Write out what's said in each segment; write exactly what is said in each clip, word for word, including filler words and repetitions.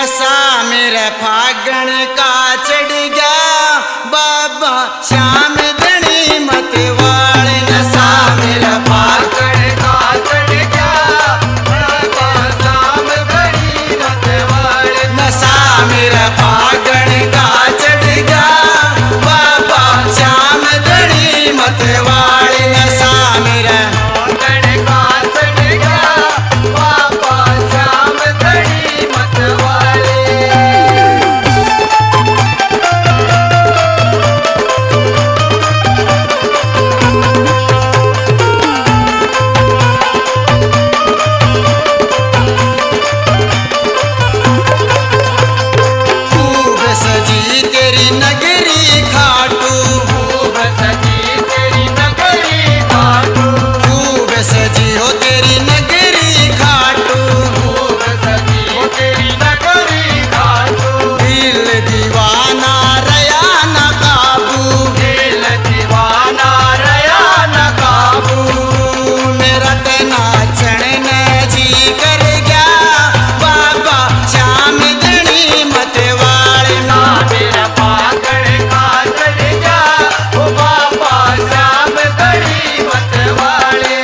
नशा मेरे फागण का चढ़ गया बाबा श्याम धनी मत वाले। नशा मेरा फागण का चढ़ गया बाबा श्याम धनी मत वाले। नशा मेरा फागण का चढ़ गया बाबा श्याम धनी मत वाले। नशा मेरा फागण का चढ़ गया बाबा श्याम धनी मत वाले। खूब सजी तेरी नगरी खाटू, खूब सजी तेरी नगरी खाटू, खूब सजी हो तेरी नगरी खाटू, खूब सजी हो तेरी नगरी खाटू। दिल दीवाना रया न काबू, दिल दीवाना रया न काबू। मेरा तना चढ़ जी कर गया बाबा श्याम धनी मत वाले। ना मेरा फागण का चढ़ गया ओ बाबा श्याम धनी मत वाले।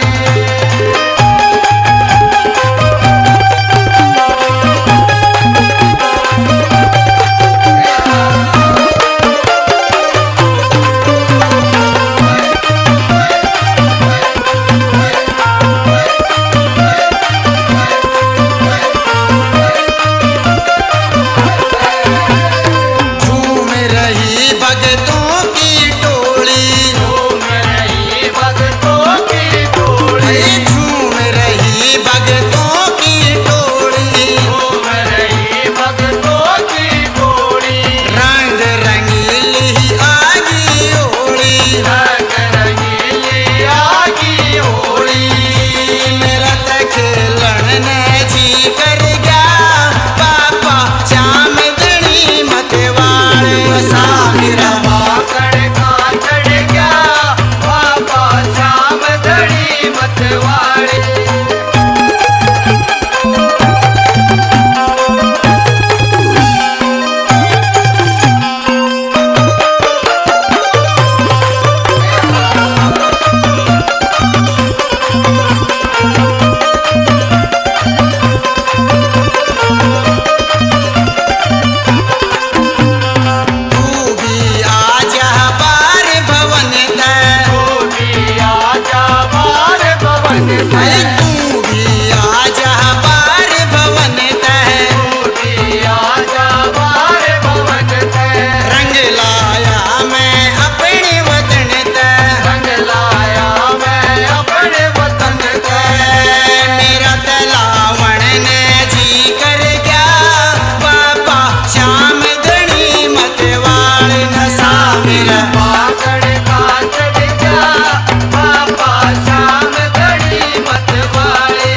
झूम रही भगतों की टोली, झूम रही भगतों की टोली, झूम रही भगतों की टोली, झूम रही भगतों की टोली। रंग रंगीली आगी होली, रंग रंगीली आगी होली। मेरा त खेलन ने जी कर गया बाबा श्याम धनी मत वाले। नशा मेरा फागण का चढ़ गया बाबा श्याम धनी मत वाले। तू भी आजा बार भवन तै, तू भी आजा बार भवन तै, तू भी आजा बार भवन तै, तू भी आजा बार भवन तै। रंग लाया मैं अपने वतन तै, रंग लाया मैं अपने वतन तै। मेरा तलावण ने जी कर गया बाबा श्याम धनी मत वाले। नशा मेरा फागण का चढ़ गया बाबा श्याम धनी मत वाले।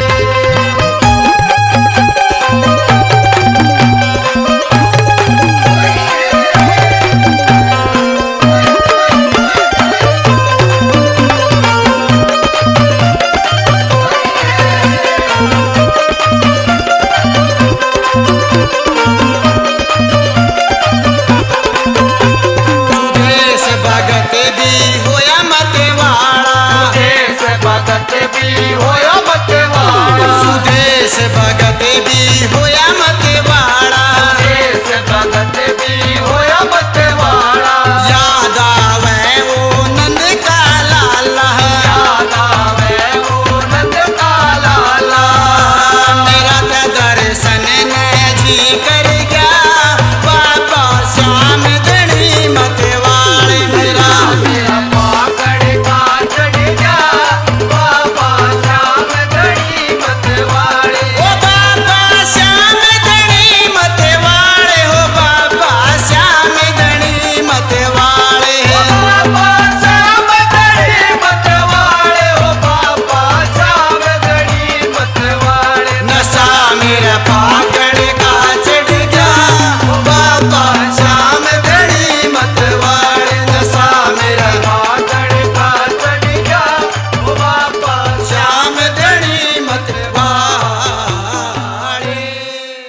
सुदेश भगत भी होया मत वाला, सुदेश भगत भी होया मत वाला, सुदेश भगत